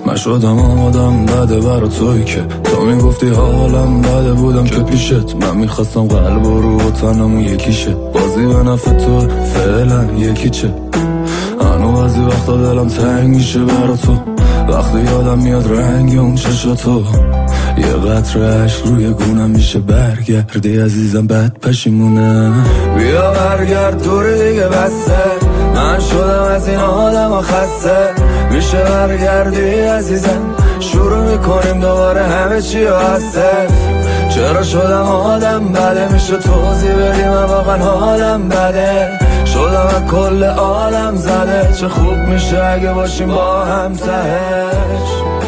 من شدم آدم بده برا توی که تو میگفتی حالم بده بودم که پیشت. من میخواستم قلب و رو و تنمون یکیشه. بازی به نفع تو فعلا یکی چه. هنو بعضی وقتا دلم تنگ میشه برا تو. وقتی یادم میاد رنگ اون چشاتو. یه قطره عشق روی گونم میشه برگردی عزیزم بد پشیمونه. بیا برگرد دور دیگه بسته. من شدم از این آدم و خسته. میشه برگردی عزیزم شروع میکنیم دوباره همه چی رو هسته. چرا شدم آدم بده میشه توضیح بدی من واقعا حالم بده. شدم از کل عالم زده چه خوب میشه اگه باشیم با هم تهش.